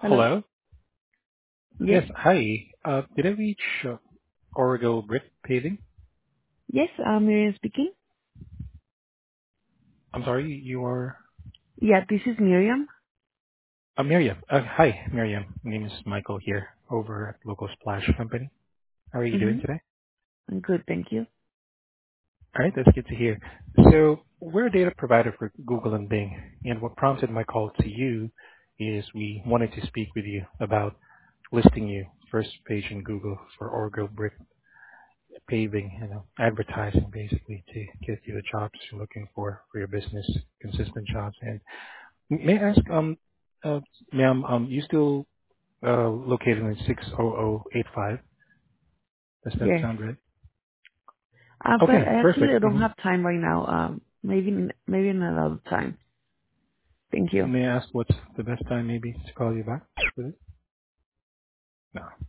Hello? Hello. Yes. Yes, hi. Did I reach Origo Brick Paving? Yes, Miriam speaking. I'm sorry, you are Yeah, this is Miriam. Miriam. Hi, Miriam. My name is Michael here over at Local Splash Company. How are you doing Mm-hmm. today? I'm good, thank you. All right, that's good to hear. So we're a data provider for Google and Bing, and what prompted my call to you is we wanted to speak with you about listing you first page in Google for Origo Brick Paving, advertising basically to get you the jobs you're looking for your business, consistent jobs. And may I ask, uh, ma'am, you still located in 60085? Does that Yes. sound right? But Okay, I actually perfect. don't have time right now. Maybe another time. Thank you. May I ask what's the best time maybe to call you back for this? No.